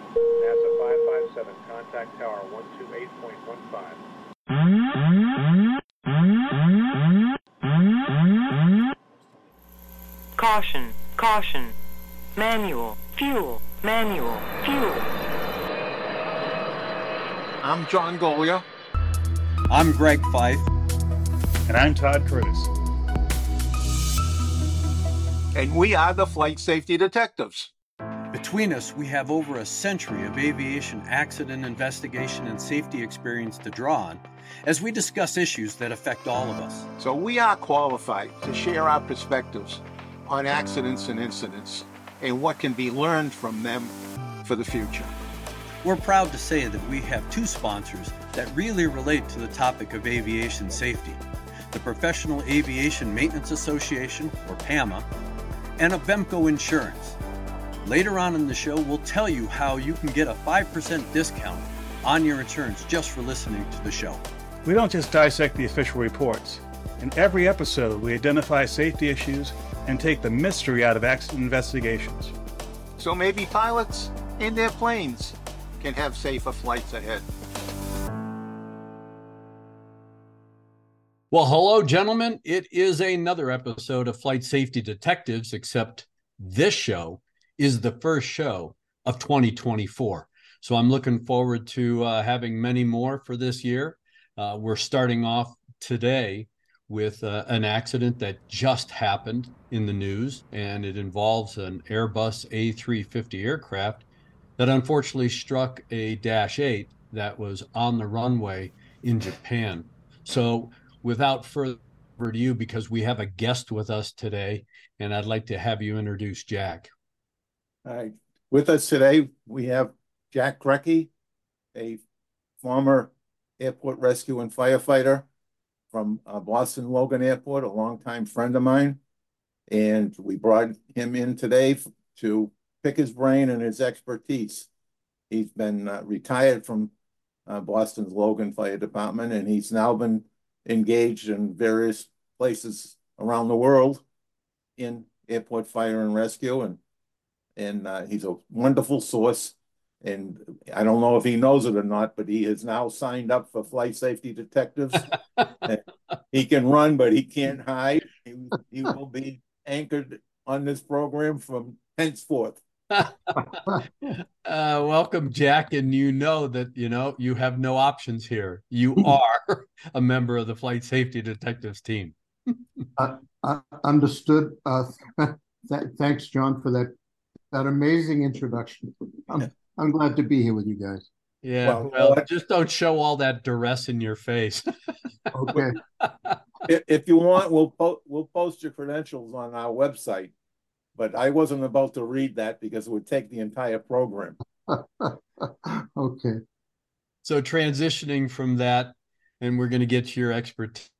NASA 557, contact tower 128.15. Caution, caution. Manual, fuel, manual, fuel. I'm John Golia. I'm Greg Fife. And I'm Todd Curtis. And we are the Flight Safety Detectives. Between us, we have over a century of aviation accident investigation and safety experience to draw on as we discuss issues that affect all of us. So we are qualified to share our perspectives on accidents and incidents and what can be learned from them for the future. We're proud to say that we have two sponsors that really relate to the topic of aviation safety: the Professional Aviation Maintenance Association, or PAMA, and Avemco Insurance. Later on in the show, we'll tell you how you can get a 5% discount on your insurance just for listening to the show. We don't just dissect the official reports. In every episode, we identify safety issues and take the mystery out of accident investigations. So maybe pilots and their planes can have safer flights ahead. Well, hello, gentlemen. It is another episode of Flight Safety Detectives, except this show is the first show of 2024. So I'm looking forward to having many more for this year. We're starting off today with an accident that just happened in the news, and it involves an Airbus A350 aircraft that unfortunately struck a Dash 8 that was on the runway in Japan. So without further ado, because we have a guest with us today, and I'd like to have you introduce Jack. All right. With us today, we have Jack Grecki, a former airport rescue and firefighter from Boston Logan Airport, a longtime friend of mine. And we brought him in today to pick his brain and his expertise. He's been retired from Boston's Logan Fire Department, and he's now been engaged in various places around the world in airport fire and rescue. And he's a wonderful source. And I don't know if he knows it or not, but he has now signed up for Flight Safety Detectives. He can run, but he can't hide. He will be anchored on this program from henceforth. Welcome, Jack. And you know that, you have no options here. You are a member of the Flight Safety Detectives team. Understood. Thanks, John, for that amazing introduction. I'm glad to be here with you guys. Yeah, well, just don't show all that duress in your face. Okay. If you want, we'll post your credentials on our website, but I wasn't about to read that because it would take the entire program. Okay. So transitioning from that, and we're going to get to your expertise,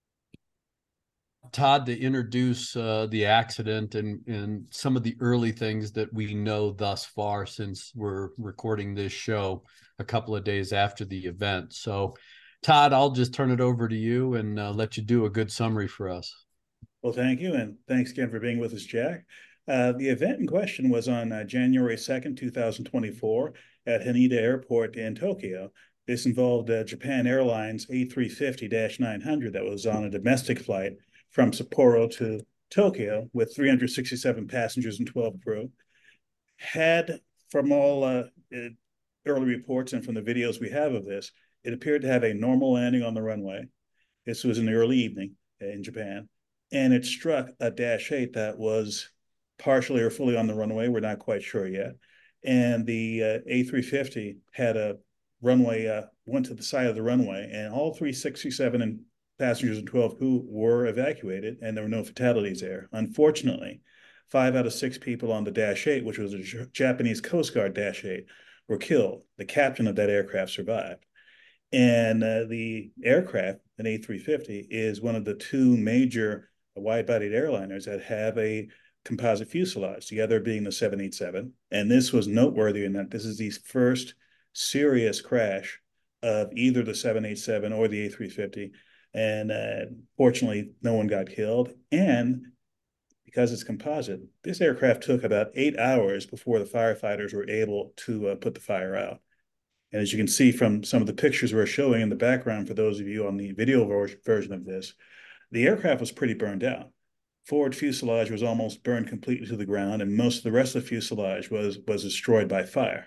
Todd, to introduce the accident and some of the early things that we know thus far, since we're recording this show a couple of days after the event. So, Todd, I'll just turn it over to you and let you do a good summary for us. Well, thank you. And thanks again for being with us, Jack. The event in question was on January 2nd, 2024 at Haneda Airport in Tokyo. This involved Japan Airlines A350-900 that was on a domestic flight from Sapporo to Tokyo with 367 passengers and 12 crew. Had, from all early reports and from the videos we have of this, it appeared to have a normal landing on the runway. This was in the early evening in Japan, and it struck a Dash 8 that was partially or fully on the runway. We're not quite sure yet. And the A350 had a runway, went to the side of the runway, and all 367 and passengers and 12 crew were evacuated, and there were no fatalities there. Unfortunately, 5 out of 6 people on the Dash 8, which was a Japanese Coast Guard Dash 8, were killed. The captain of that aircraft survived. And the aircraft, an A350, is one of the 2 major wide-bodied airliners that have a composite fuselage, the other being the 787. And this was noteworthy in that this is the first serious crash of either the 787 or the A350. And fortunately, no one got killed. And because it's composite, this aircraft took about 8 hours before the firefighters were able to put the fire out. And as you can see from some of the pictures we're showing in the background, for those of you on the video version of this, the aircraft was pretty burned out. Forward fuselage was almost burned completely to the ground, and most of the rest of the fuselage was destroyed by fire.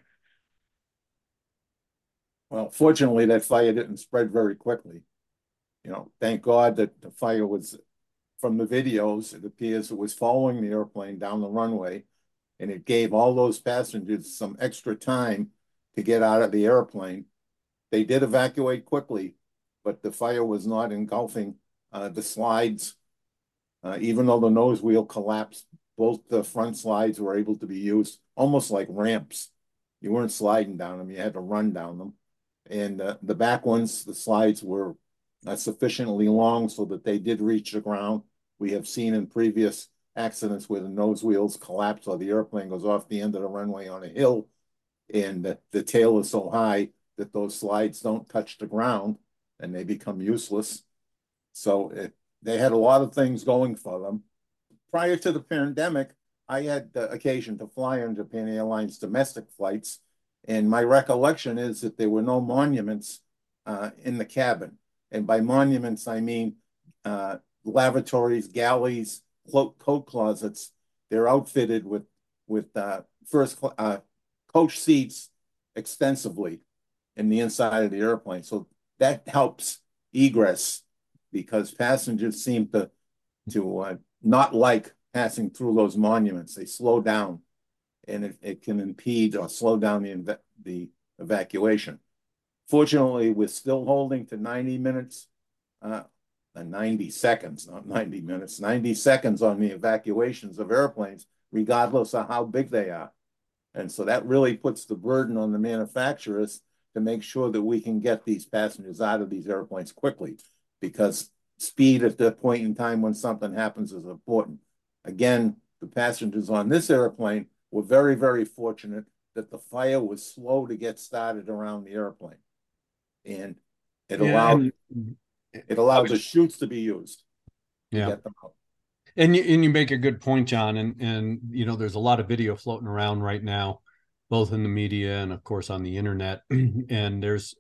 Well, fortunately, that fire didn't spread very quickly. You know, thank God that the fire was, from the videos, it appears it was following the airplane down the runway, and it gave all those passengers some extra time to get out of the airplane. They did evacuate quickly, but the fire was not engulfing the slides. Even though the nose wheel collapsed, both the front slides were able to be used almost like ramps. You weren't sliding down them, you had to run down them. And the back ones, the slides were sufficiently long so that they did reach the ground. We have seen in previous accidents where the nose wheels collapse or the airplane goes off the end of the runway on a hill, and the tail is so high that those slides don't touch the ground and they become useless. So they had a lot of things going for them. Prior to the pandemic, I had the occasion to fly on Japan Airlines domestic flights, and my recollection is that there were no monuments in the cabin. And by monuments, I mean lavatories, galleys, coat closets. They're outfitted with coach seats extensively in the inside of the airplane. So that helps egress, because passengers seem to not like passing through those monuments. They slow down, and it can impede or slow down the evacuation. Fortunately, we're still holding to 90 minutes, 90 seconds, not 90 minutes, 90 seconds on the evacuations of airplanes, regardless of how big they are. And so that really puts the burden on the manufacturers to make sure that we can get these passengers out of these airplanes quickly, because speed at the point in time when something happens is important. Again, the passengers on this airplane were very, very fortunate that the fire was slow to get started around the airplane. And it allowed the chutes to be used to get them out. And you make a good point, John. And you know, there's a lot of video floating around right now, both in the media and of course on the internet. And there's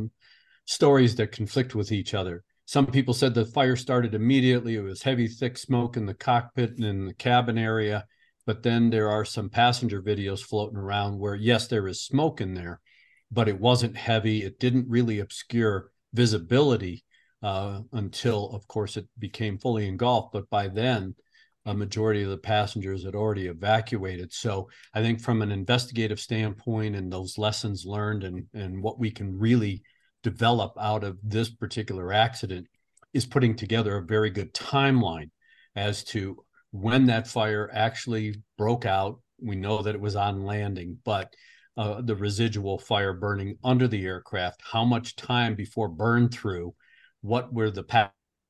stories that conflict with each other. Some people said the fire started immediately. It was heavy, thick smoke in the cockpit and in the cabin area. But then there are some passenger videos floating around where, yes, there is smoke in there, but it wasn't heavy. It didn't really obscure visibility until, of course, it became fully engulfed. But by then, a majority of the passengers had already evacuated. So I think from an investigative standpoint and those lessons learned and what we can really develop out of this particular accident is putting together a very good timeline as to when that fire actually broke out. We know that it was on landing, but the residual fire burning under the aircraft, how much time before burn through, what were the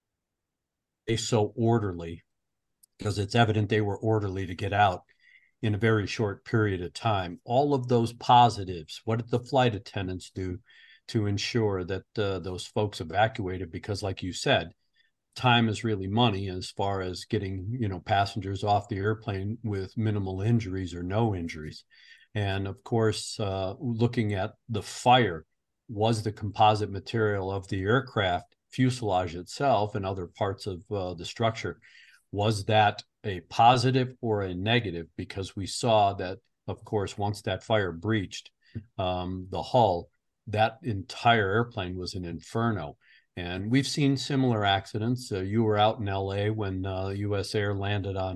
they so orderly, because it's evident they were orderly to get out in a very short period of time. All of those positives, what did the flight attendants do to ensure that those folks evacuated? Because like you said, time is really money as far as getting, you know, passengers off the airplane with minimal injuries or no injuries. And of course, looking at the fire, was the composite material of the aircraft fuselage itself and other parts of the structure, was that a positive or a negative? Because we saw that, of course, once that fire breached the hull, that entire airplane was an inferno. And we've seen similar accidents. You were out in LA when US Air landed on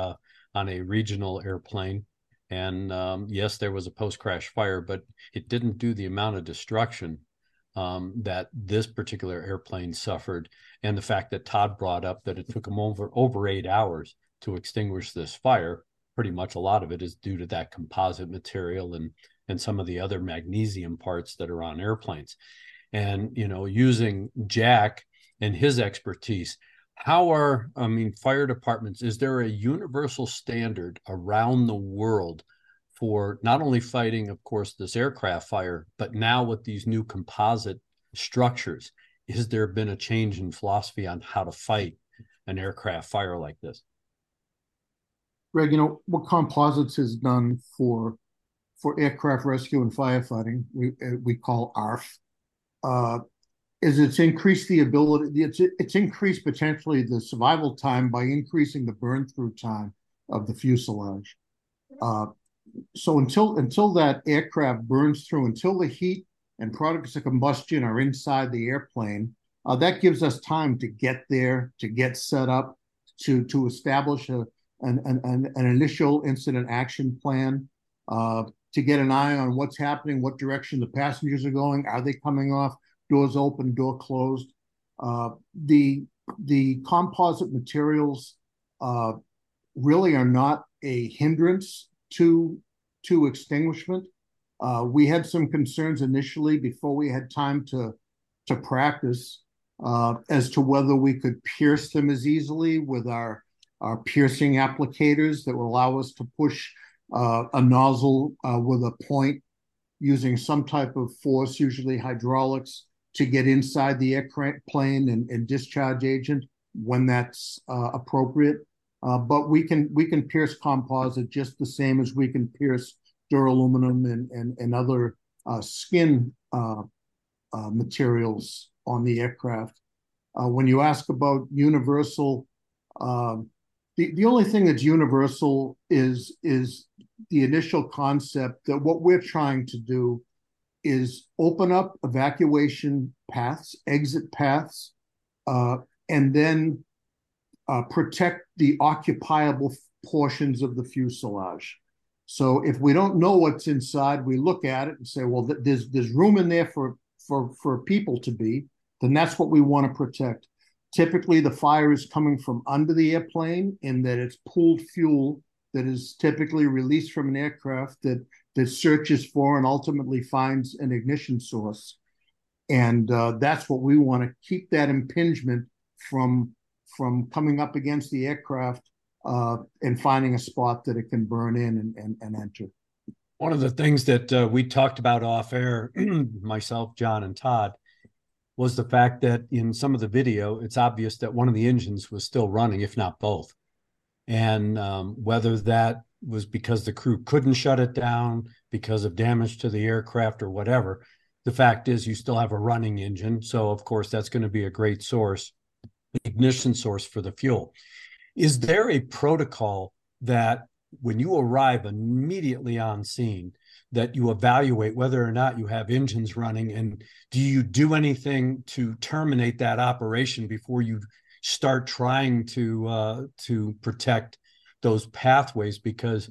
a regional airplane. And yes, there was a post-crash fire, but it didn't do the amount of destruction that this particular airplane suffered. And the fact that Todd brought up that it took them over 8 hours to extinguish this fire, pretty much a lot of it is due to that composite material and some of the other magnesium parts that are on airplanes. And, you know, using Jack and his expertise, fire departments, is there a universal standard around the world for not only fighting, of course, this aircraft fire, but now with these new composite structures? Has there been a change in philosophy on how to fight an aircraft fire like this? Greg, what Composites has done for aircraft rescue and firefighting, we call ARF, is it's increased the ability, it's increased potentially the survival time by increasing the burn through time of the fuselage. So until that aircraft burns through, until the heat and products of combustion are inside the airplane, that gives us time to get there, to get set up, to establish an initial incident action plan, to get an eye on what's happening, what direction the passengers are going, are they coming off, doors open, door closed. The composite materials really are not a hindrance to extinguishment. We had some concerns initially before we had time to practice as to whether we could pierce them as easily with our piercing applicators that will allow us to push a nozzle with a point using some type of force, usually hydraulics, to get inside the airplane and discharge agent when that's appropriate. But we can pierce composite just the same as we can pierce duraluminum and other skin materials on the aircraft. When you ask about universal, the only thing that's universal is the initial concept that what we're trying to do is open up evacuation paths, exit paths, and then protect the occupiable portions of the fuselage. So if we don't know what's inside, we look at it and say, well, there's room in there for people to be, then that's what we want to protect. Typically, the fire is coming from under the airplane in that it's pooled fuel that is typically released from an aircraft that searches for and ultimately finds an ignition source. And that's what we want to keep that impingement from coming up against the aircraft and finding a spot that it can burn in and enter. One of the things that we talked about off air, myself, John, and Todd, was the fact that in some of the video, it's obvious that one of the engines was still running, if not both. And whether that was because the crew couldn't shut it down because of damage to the aircraft or whatever, the fact is you still have a running engine. So, of course, that's going to be a great source, ignition source for the fuel. Is there a protocol that when you arrive immediately on scene, that you evaluate whether or not you have engines running, and do you do anything to terminate that operation before you start trying to protect those pathways? Because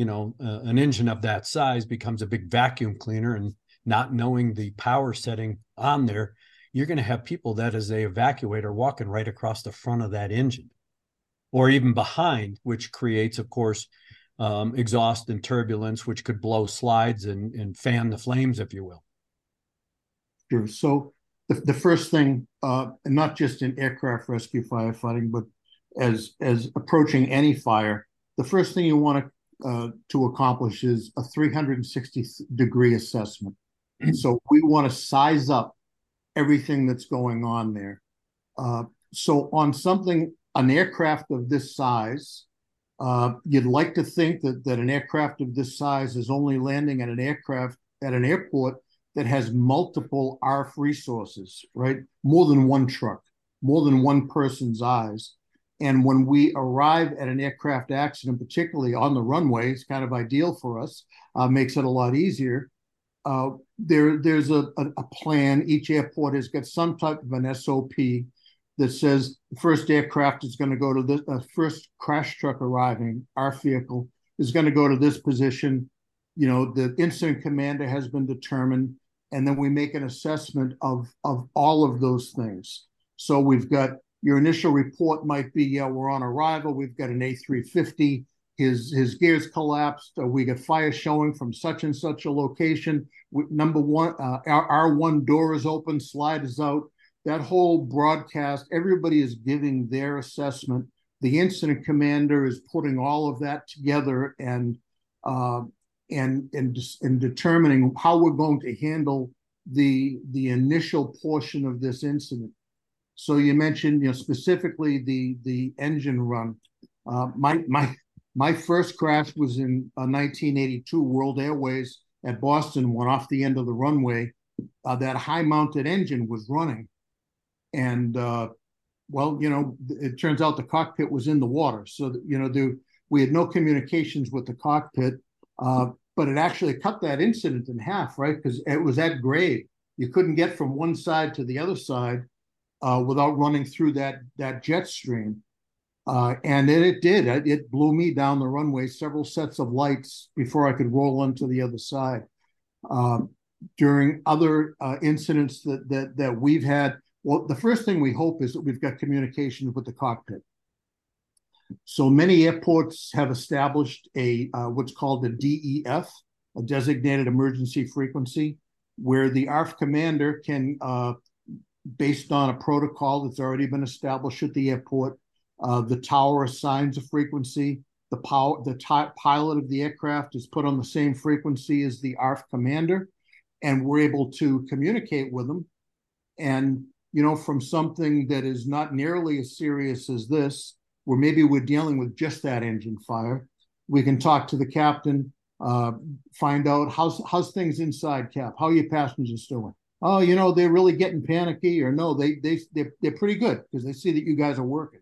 an engine of that size becomes a big vacuum cleaner, and not knowing the power setting on there, you're going to have people that as they evacuate are walking right across the front of that engine or even behind, which creates, of course, exhaust and turbulence, which could blow slides and fan the flames, if you will. Sure. So the first thing, and not just in aircraft rescue firefighting, but as approaching any fire, the first thing you want to accomplish is a 360-degree assessment. So we want to size up everything that's going on there. So on an aircraft of this size, you'd like to think that an aircraft of this size is only landing at an airport that has multiple ARF resources, right? More than one truck, more than one person's eyes. And when we arrive at an aircraft accident, particularly on the runway, it's kind of ideal for us, makes it a lot easier. There's a plan. Each airport has got some type of an SOP that says the first aircraft is going to go to this, first crash truck arriving, our vehicle is going to go to this position. The incident commander has been determined, and then we make an assessment of all of those things. So we've got your initial report might be, yeah, we're on arrival. We've got an A350. His gears collapsed. We got fire showing from such and such a location. Number one, our one door is open, slide is out. That whole broadcast, everybody is giving their assessment. The incident commander is putting all of that together and determining how we're going to handle the initial portion of this incident. So you mentioned, specifically the engine run. My first crash was in 1982, World Airways at Boston, went off the end of the runway. That high-mounted engine was running. And, well, it turns out the cockpit was in the water. So, we had no communications with the cockpit, but it actually cut that incident in half, right? Because it was at grade. You couldn't get from one side to the other side without running through that jet stream. And it did. It blew me down the runway, several sets of lights before I could roll onto the other side. During other incidents that we've had, well, the first thing we hope is that we've got communication with the cockpit. So many airports have established what's called a DEF, a designated emergency frequency, where the ARF commander can, based on a protocol that's already been established at the airport, the tower assigns a frequency. The pilot of the aircraft is put on the same frequency as the ARF commander, and we're able to communicate with them. And, from something that is not nearly as serious as this, where maybe we're dealing with just that engine fire, we can talk to the captain, find out how's things inside, Cap. How are your passengers doing? Oh, they're really getting panicky, or no, they're pretty good because they see that you guys are working.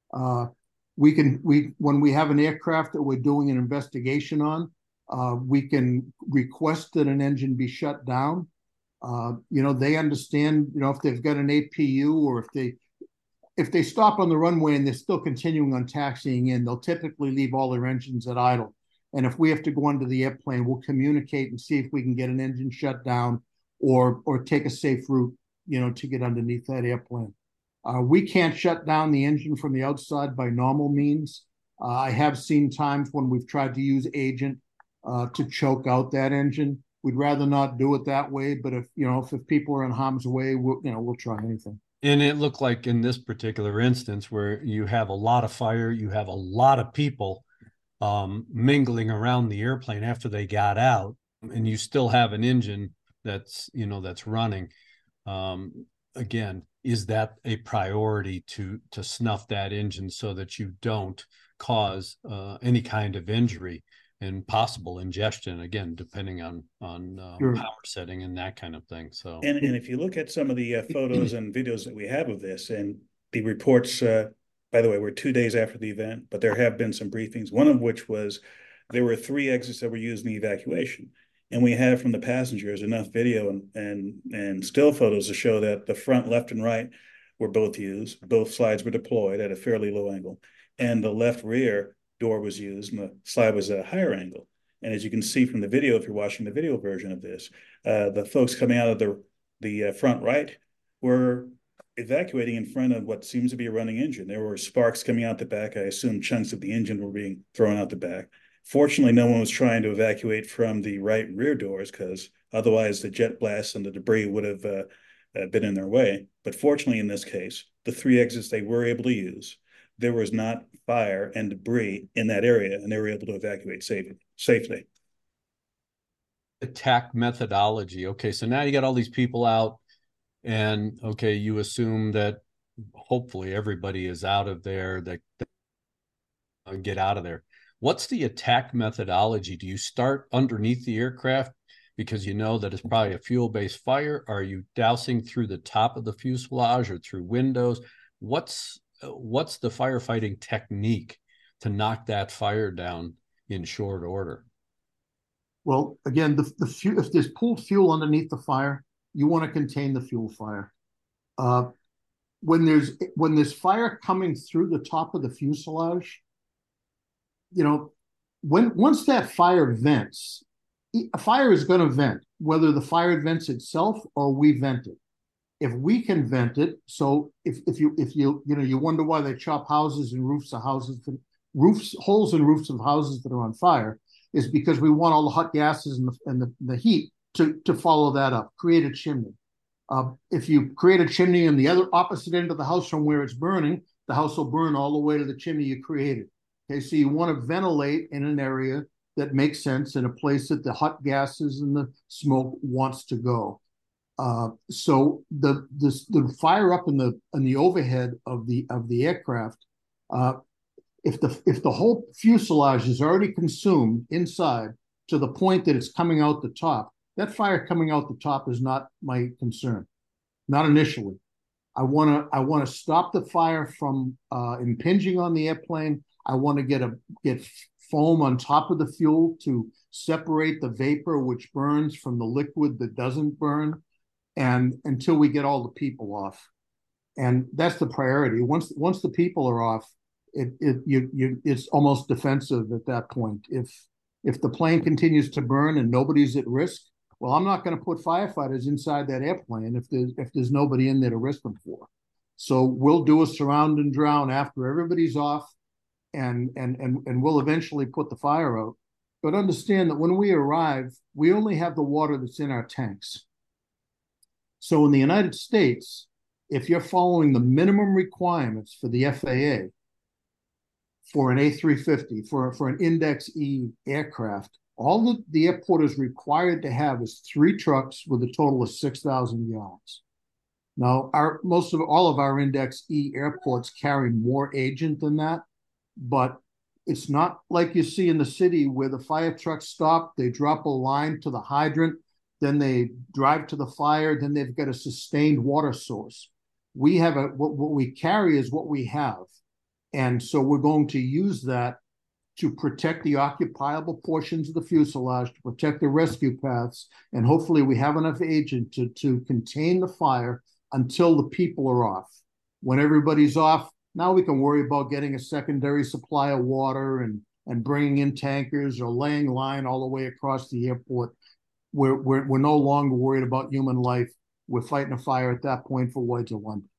When we have an aircraft that we're doing an investigation on, we can request that an engine be shut down. They understand, if they've got an APU, or if they stop on the runway and they're still continuing on taxiing in, they'll typically leave all their engines at idle. And if we have to go under the airplane, we'll communicate and see if we can get an engine shut down or take a safe route, to get underneath that airplane. We can't shut down the engine from the outside by normal means. I have seen times when we've tried to use agent to choke out that engine. We'd rather not do it that way, but if people are in harm's way, we'll try anything. And it looked like in this particular instance where you have a lot of fire, you have a lot of people mingling around the airplane after they got out, and you still have an engine that's running. Again, is that a priority to snuff that engine so that you don't cause any kind of injury and possible ingestion, again, depending on Sure. power setting and that kind of thing. So, and if you look at some of the photos and videos that we have of this, and the reports, by the way, we're 2 days after the event, but there have been some briefings, one of which was there were 3 exits that were used in the evacuation. And we have from the passengers enough video and still photos to show that the front left and right were both used. Both slides were deployed at a fairly low angle. And the left rear door was used and the slide was at a higher angle. And as you can see from the video, if you're watching the video version of this, the folks coming out of the front right were evacuating in front of what seems to be a running engine. There were sparks coming out the back. I assume chunks of the engine were being thrown out the back. Fortunately, no one was trying to evacuate from the right rear doors, because otherwise the jet blast and the debris would have been in their way. But fortunately, in this case, the 3 exits they were able to use, there was not fire and debris in that area, and they were able to evacuate safely. attack methodology. Okay, so now you got all these people out, and okay, you assume that hopefully everybody is out of there, that get out of there. What's the attack methodology? Do you start underneath the aircraft because you know that it's probably a fuel-based fire? Are you dousing through the top of the fuselage or through windows? What's the firefighting technique to knock that fire down in short order? Well, again, if there's pooled fuel underneath the fire, you want to contain the fuel fire. When there's fire coming through the top of the fuselage, once that fire vents, a fire is going to vent, whether the fire vents itself or we vent it. If we can vent it, so if you wonder why they chop houses and roofs of houses, holes in roofs of houses that are on fire, is because we want all the hot gases and the heat to follow that up, create a chimney. If you create a chimney on the other opposite end of the house from where it's burning, the house will burn all the way to the chimney you created. Okay, so you want to ventilate in an area that makes sense, in a place that the hot gases and the smoke wants to go. So the fire up in the overhead of the aircraft, if the whole fuselage is already consumed inside to the point that it's coming out the top, that fire coming out the top is not my concern, not initially. I want to stop the fire from impinging on the airplane. I want to get foam on top of the fuel to separate the vapor which burns from the liquid that doesn't burn, and until we get all the people off. And that's the priority. Once the people are off, it's almost defensive at that point. If the plane continues to burn and nobody's at risk, well, I'm not going to put firefighters inside that airplane if there's nobody in there to risk them for. So we'll do a surround and drown after everybody's off, and we'll eventually put the fire out. But understand that when we arrive, we only have the water that's in our tanks. So in the United States, if you're following the minimum requirements for the FAA for an A350, for an Index E aircraft, all the airport is required to have is 3 trucks with a total of 6,000 gallons. Now, all of our Index E airports carry more agent than that, but it's not like you see in the city where the fire trucks stop, they drop a line to the hydrant, then they drive to the fire, then they've got a sustained water source. We have what we carry is what we have. And so we're going to use that to protect the occupiable portions of the fuselage, to protect the rescue paths, and hopefully we have enough agent to contain the fire until the people are off. When everybody's off, now we can worry about getting a secondary supply of water and bringing in tankers or laying line all the way across the airport. We're no longer worried about human life. We're fighting a fire at that point for Lloyd's of London.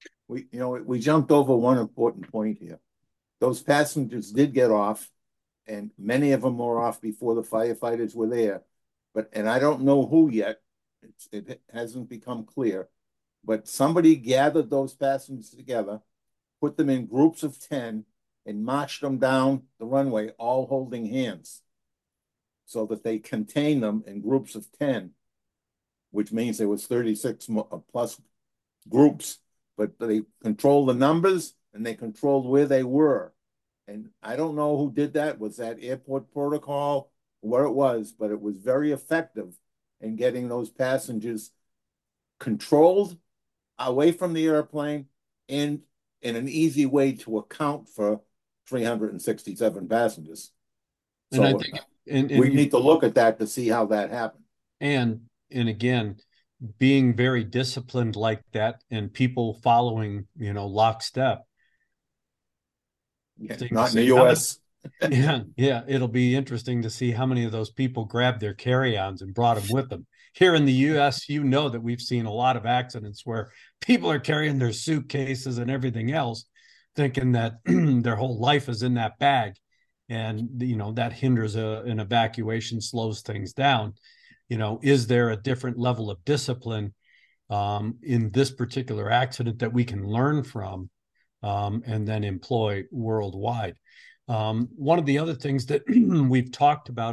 We jumped over one important point here. Those passengers did get off, and many of them were off before the firefighters were there. And I don't know who yet. It hasn't become clear. But somebody gathered those passengers together, put them in groups of 10, and marched them down the runway, all holding hands, so that they contain them in groups of 10, which means there was 36 plus groups. But they controlled the numbers and they controlled where they were. And I don't know who did that. Was that airport protocol, where it was, but it was very effective in getting those passengers controlled away from the airplane and in an easy way to account for 367 passengers. And I think we need to look at that to see how that happened. And again, being very disciplined like that and people following, lockstep. Yeah, not in the U.S. Yeah. It'll be interesting to see how many of those people grabbed their carry-ons and brought them with them. Here in the U.S., that we've seen a lot of accidents where people are carrying their suitcases and everything else, thinking that their whole life is in that bag. And, that hinders an evacuation, slows things down. Is there a different level of discipline in this particular accident that we can learn from and then employ worldwide? One of the other things that we've talked about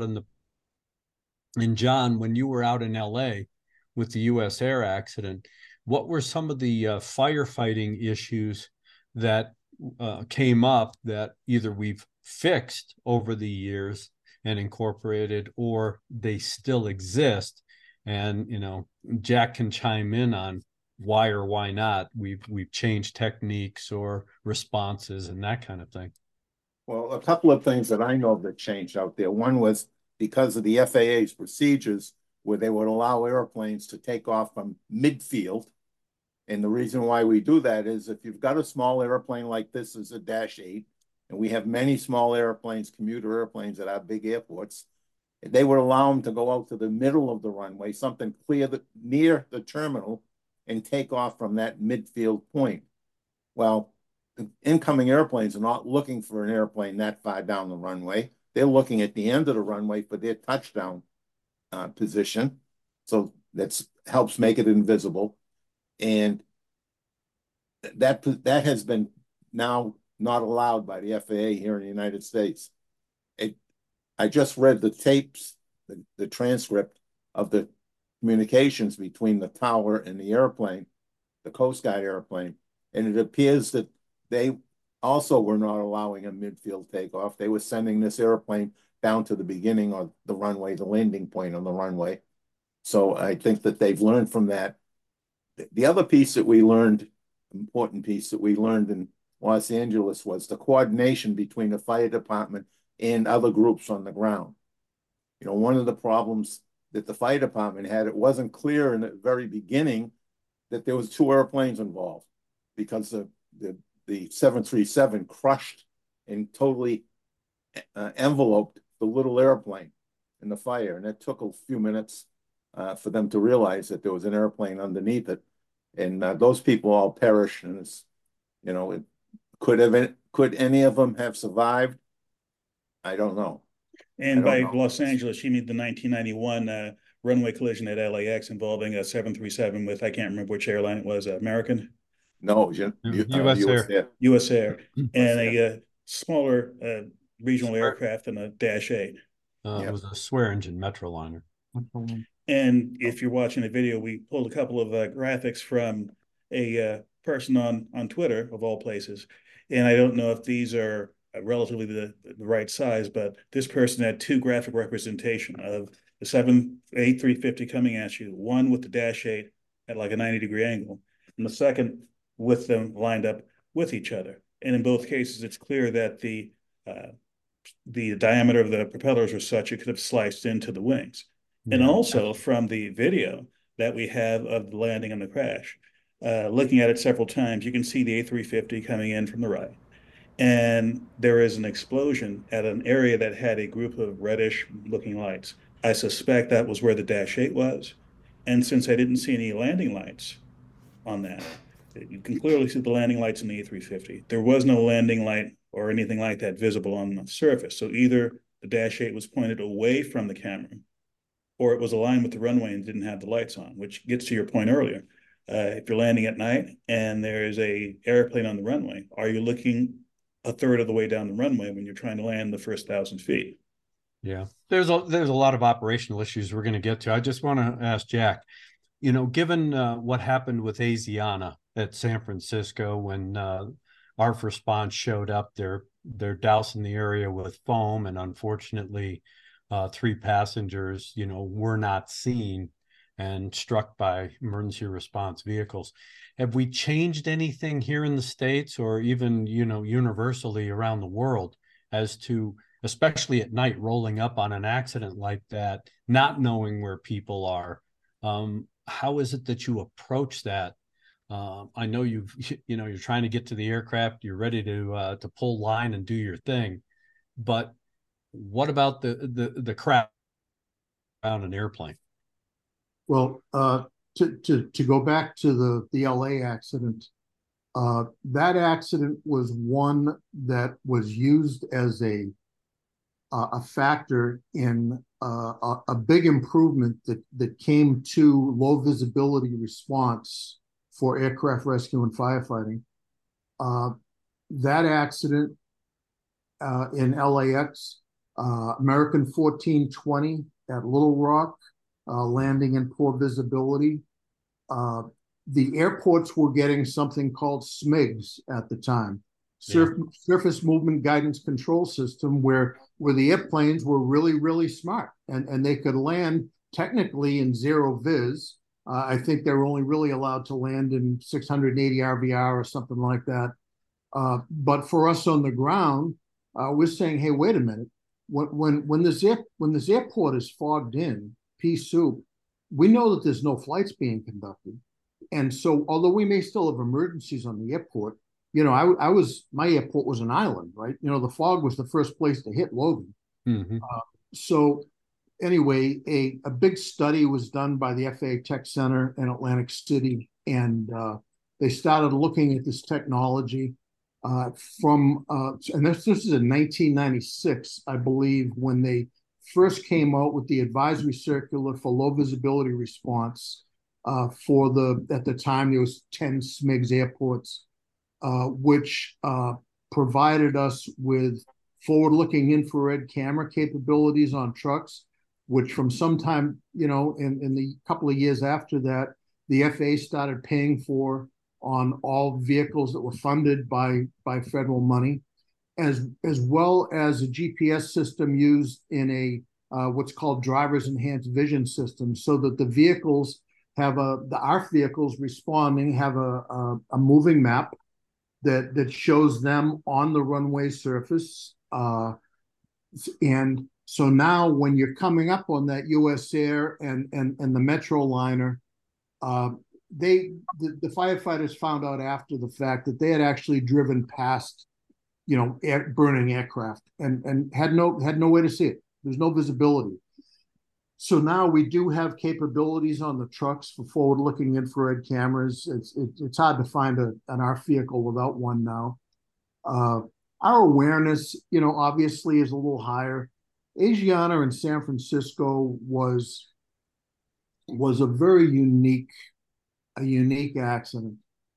in John, when you were out in LA with the US Air accident, what were some of the firefighting issues that came up that either we've fixed over the years and incorporated, or they still exist? And Jack can chime in on why or why not we've changed techniques or responses and that kind of thing. Well, a couple of things that I know that changed out there. One was because of the FAA's procedures where they would allow airplanes to take off from midfield. And the reason why we do that is if you've got a small airplane like this is a Dash 8, and we have many small airplanes, commuter airplanes at our big airports, they would allow them to go out to the middle of the runway, something clear near the terminal, and take off from that midfield point. Well, the incoming airplanes are not looking for an airplane that far down the runway. They're looking at the end of the runway for their touchdown position. So that helps make it invisible. And that has been now not allowed by the FAA here in the United States. I just read the tapes, the transcript of the communications between the tower and the airplane, the Coast Guard airplane, and it appears that they also were not allowing a midfield takeoff. They were sending this airplane down to the beginning of the runway, the landing point on the runway. So I think that they've learned from that. The other piece that we learned, important piece that we learned in Los Angeles, was the coordination between the fire department and other groups on the ground. You know, one of the problems that the fire department had, it wasn't clear in the very beginning that there was 2 airplanes involved, because the 737 crushed and totally enveloped the little airplane in the fire. And it took a few minutes for them to realize that there was an airplane underneath it. And those people all perished. And it's, you know, could any of them have survived? I don't know. And by Los Angeles, you mean the 1991 runway collision at LAX involving a 737 with, I can't remember which airline it was, American? No, US Air. US Air. And a smaller regional aircraft and a Dash 8. It was a Swearingen Metroliner. And if you're watching the video, we pulled a couple of graphics from a person on Twitter, of all places. And I don't know if these are relatively the right size, but this person had 2 graphic representation of the 787-350 coming at you, one with the Dash 8 at like a 90-degree angle, and the second with them lined up with each other. And in both cases, it's clear that the diameter of the propellers was such it could have sliced into the wings. And also from the video that we have of the landing and the crash, looking at it several times, you can see the A350 coming in from the right. And there is an explosion at an area that had a group of reddish looking lights. I suspect that was where the Dash 8 was. And since I didn't see any landing lights on that, you can clearly see the landing lights in the A350. There was no landing light or anything like that visible on the surface. So either the Dash 8 was pointed away from the camera, or it was aligned with the runway and didn't have the lights on, which gets to your point earlier. If you're landing at night and there is a airplane on the runway, are you looking a third of the way down the runway when you're trying to land the first 1,000 feet? Yeah, there's a lot of operational issues we're going to get to. I just want to ask Jack, you know, given what happened with Asiana at San Francisco when ARF Response showed up, they're dousing the area with foam, and unfortunately 3 passengers, you know, were not seen and struck by emergency response vehicles. Have we changed anything here in the States, or even, you know, universally around the world, as to, especially at night, rolling up on an accident like that, not knowing where people are? How is it that you approach that? I know you're trying to get to the aircraft, you're ready to pull line and do your thing, but what about the crowd around an airplane? Well, to go back to the LA accident, that accident was one that was used as a factor in a big improvement that came to low visibility response for aircraft rescue and firefighting. That accident in LAX, American 1420 at Little Rock, landing in poor visibility. The airports were getting something called SMIGs at the time, Surface Movement Guidance Control System, where the airplanes were really, really smart, and they could land technically in 0 vis. I think they were only really allowed to land in 680 RVR or something like that. But for us on the ground, we're saying, hey, wait a minute. When this airport is fogged in, pea soup, we know that there's no flights being conducted. And so, although we may still have emergencies on the airport, you know, my airport was an island, right? You know, the fog was the first place to hit Logan. Mm-hmm. So anyway, a big study was done by the FAA Tech Center in Atlantic City, and they started looking at this technology and this is in 1996, I believe, when they first came out with the advisory circular for low visibility response at the time, there was 10 SMIGs airports, which provided us with forward-looking infrared camera capabilities on trucks, which from sometime, you know, in the couple of years after that, the FAA started paying for on all vehicles that were funded by federal money, as well as a GPS system used in a what's called driver's enhanced vision system, so that the vehicles have the ARF vehicles responding have a moving map that shows them on the runway surface. And so now when you're coming up on that US Air and the Metroliner, the firefighters found out after the fact that they had actually driven past, burning aircraft and had no way to see it. There's no visibility. So now we do have capabilities on the trucks for forward-looking infrared cameras. It's hard to find an ARF vehicle without one now. Our awareness, obviously is a little higher. Asiana in San Francisco was a very unique accident.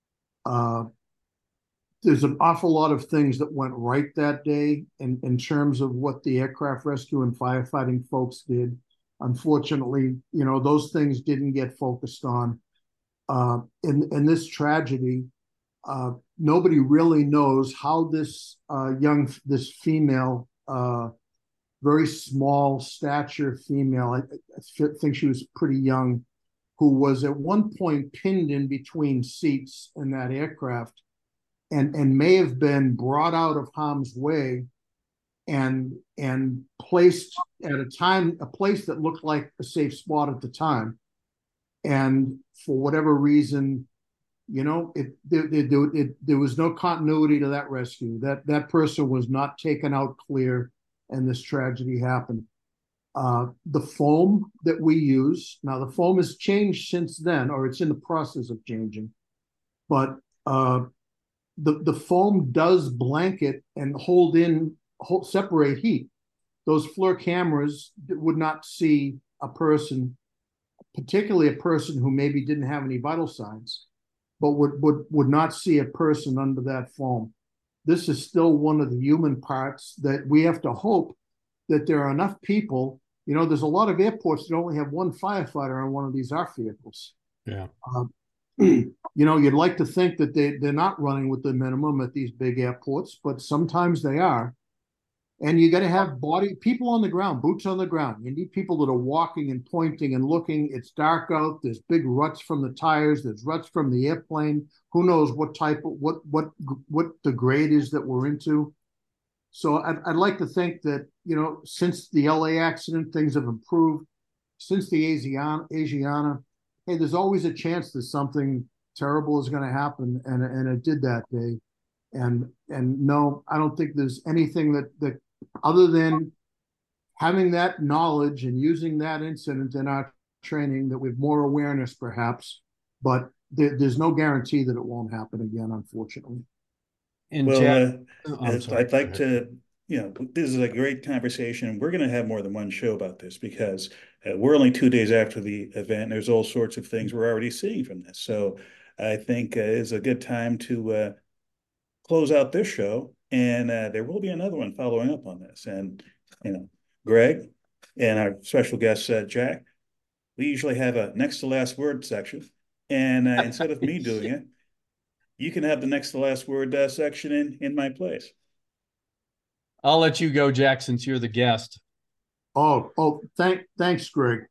There's an awful lot of things that went right that day in terms of what the aircraft rescue and firefighting folks did. Unfortunately, those things didn't get focused on. In this tragedy, nobody really knows how this female, very small stature female, I think she was pretty young, who was at one point pinned in between seats in that aircraft and may have been brought out of harm's way and placed at a place that looked like a safe spot at the time. And for whatever reason, there was no continuity to that rescue. That person was not taken out clear, and this tragedy happened. The foam that we use, now the foam has changed since then, or it's in the process of changing, but the foam does blanket and separate heat. Those FLIR cameras would not see a person, particularly a person who maybe didn't have any vital signs, but would not see a person under that foam. This is still one of the human parts that we have to hope that there are enough people. There's a lot of airports that only have one firefighter on one of these ARF vehicles. Yeah. You'd like to think that they're not running with the minimum at these big airports, but sometimes they are. And you got to have people on the ground, boots on the ground. You need people that are walking and pointing and looking. It's dark out. There's big ruts from the tires. There's ruts from the airplane. Who knows what the grade is that we're into. So I'd like to think that, since the LA accident, things have improved. Since the Asiana, hey, there's always a chance that something terrible is going to happen, and it did that day. And no, I don't think there's anything that other than having that knowledge and using that incident in our training, that we have more awareness perhaps, but there's no guarantee that it won't happen again, unfortunately. And well, I'd like to, this is a great conversation. We're going to have more than one show about this because we're only 2 days after the event. There's all sorts of things we're already seeing from this. So I think it's a good time to close out this show, and there will be another one following up on this. And, Greg and our special guest, Jack, we usually have a next to last word section. And instead of me doing it, you can have the next to last word section in my place. I'll let you go, Jack, since you're the guest. Thanks, Greg.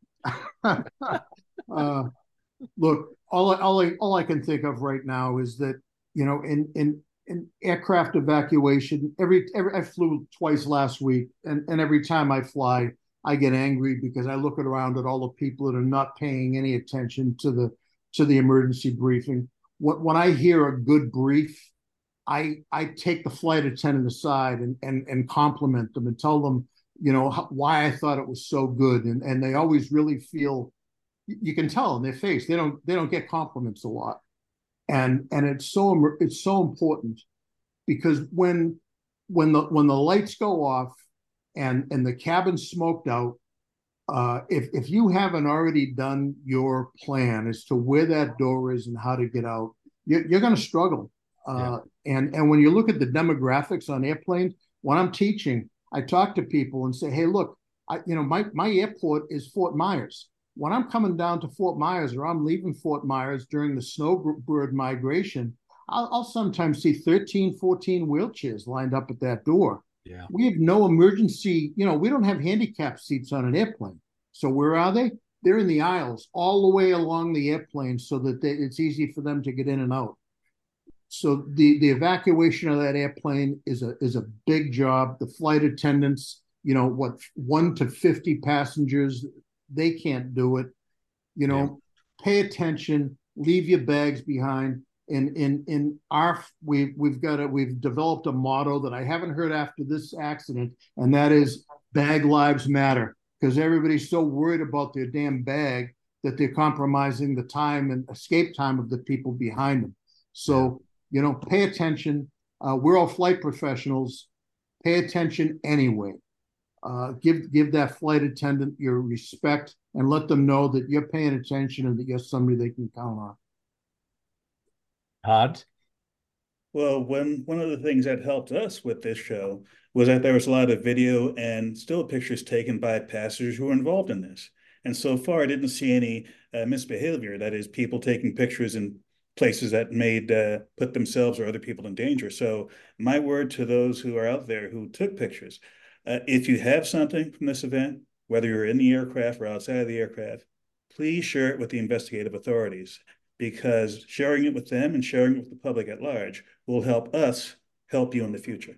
Look, all I can think of right now is that, in aircraft evacuation, I flew twice last week, and every time I fly, I get angry because I look around at all the people that are not paying any attention to the emergency briefing. When I hear a good brief, I take the flight attendant aside and compliment them and tell them, why I thought it was so good, and they always really feel, you can tell in their face, they don't get compliments a lot, and it's so important, because when the lights go off and the cabin's smoked out, if you haven't already done your plan as to where that door is and how to get out, you're going to struggle. And when you look at the demographics on airplanes, when I'm teaching, I talk to people and say, hey, look, my airport is Fort Myers. when I'm coming down to Fort Myers or I'm leaving Fort Myers during the snowbird migration, I'll sometimes see 13, 14 wheelchairs lined up at that door. Yeah. We have no emergency, we don't have handicap seats on an airplane. So where are they? They're in the aisles all the way along the airplane so that it's easy for them to get in and out. So the evacuation of that airplane is a big job. The flight attendants, 1 to 50 passengers, they can't do it. Pay attention, leave your bags behind. We've developed a motto that I haven't heard after this accident, and that is bag lives matter, because everybody's so worried about their damn bag that they're compromising the time and escape time of the people behind them. So, pay attention. We're all flight professionals. Pay attention anyway. Give that flight attendant your respect and let them know that you're paying attention and that you're somebody they can count on. Todd? Well, one of the things that helped us with this show was that there was a lot of video and still pictures taken by passengers who were involved in this. And so far, I didn't see any misbehavior, that is, people taking pictures in places that put themselves or other people in danger. So my word to those who are out there who took pictures, if you have something from this event, whether you're in the aircraft or outside of the aircraft, please share it with the investigative authorities, because sharing it with them and sharing it with the public at large will help us help you in the future.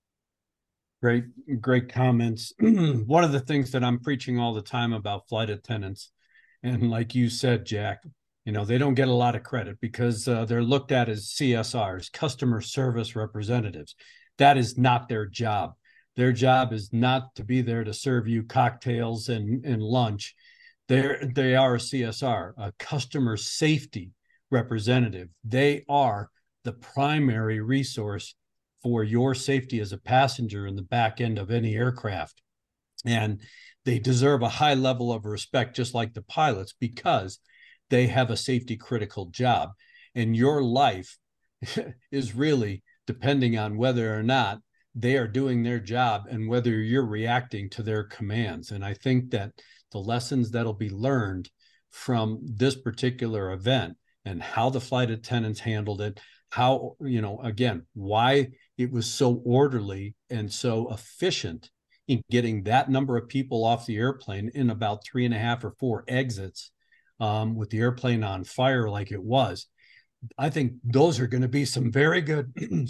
Great comments. One of the things that I'm preaching all the time about flight attendants, and like you said, Jack, they don't get a lot of credit because they're looked at as CSRs, customer service representatives. That is not their job. Their job is not to be there to serve you cocktails and lunch. They are a CSR, a customer safety representative. They are the primary resource for your safety as a passenger in the back end of any aircraft. And they deserve a high level of respect, just like the pilots, because they have a safety critical job. And your life is really depending on whether or not they are doing their job and whether you're reacting to their commands. And I think that the lessons that'll be learned from this particular event and how the flight attendants handled it, how, again, why it was so orderly and so efficient in getting that number of people off the airplane in about 3.5 or 4 exits with the airplane on fire like it was. I think those are going to be some very good,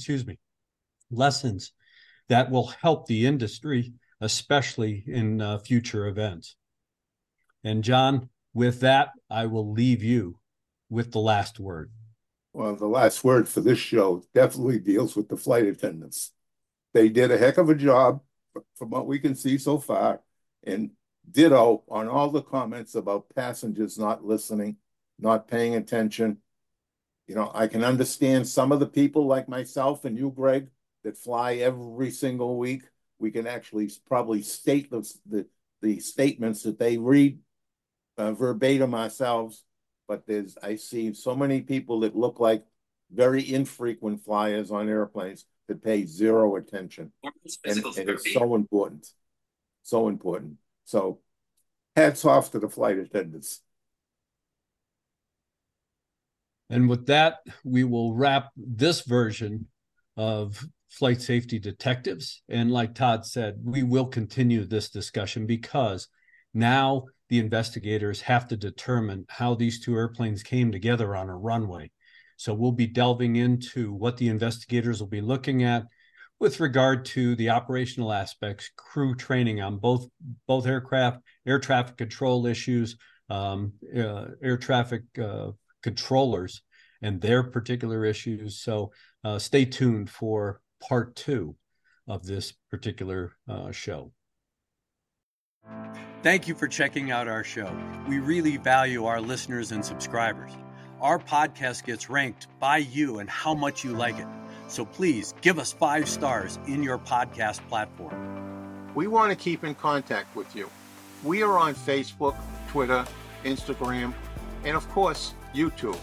lessons that will help the industry, especially in future events. And John, with that, I will leave you with the last word. Well, the last word for this show definitely deals with the flight attendants. They did a heck of a job from what we can see so far, and ditto on all the comments about passengers not listening, not paying attention. I can understand some of the people like myself and you, Greg, that fly every single week. We can actually probably state the statements that they read verbatim ourselves. But I see so many people that look like very infrequent flyers on airplanes that pay zero attention. And it's so important. So important. So hats off to the flight attendants. And with that, we will wrap this version of Flight Safety Detectives. And like Todd said, we will continue this discussion because now the investigators have to determine how these two airplanes came together on a runway. So we'll be delving into what the investigators will be looking at with regard to the operational aspects, crew training on both aircraft, air traffic control issues, air traffic controllers and their particular issues. So stay tuned for part 2 of this particular show. Thank you for checking out our show. We really value our listeners and subscribers. Our podcast gets ranked by you and how much you like it. So please give us 5 stars in your podcast platform. We want to keep in contact with you. We are on Facebook, Twitter, Instagram, and of course, YouTube.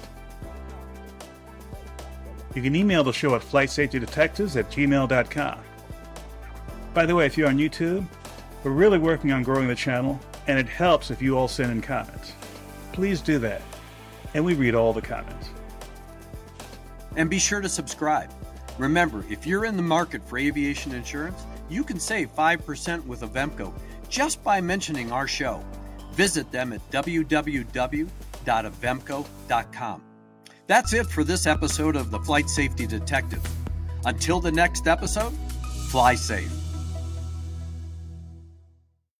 You can email the show at flightsafetydetectives@gmail.com. By the way, if you're on YouTube, we're really working on growing the channel, and it helps if you all send in comments. please do that. And we read all the comments. And be sure to subscribe. Remember, if you're in the market for aviation insurance, you can save 5% with Avemco just by mentioning our show. Visit them at www.avemco.com. That's it for this episode of the Flight Safety Detective. Until the next episode, fly safe.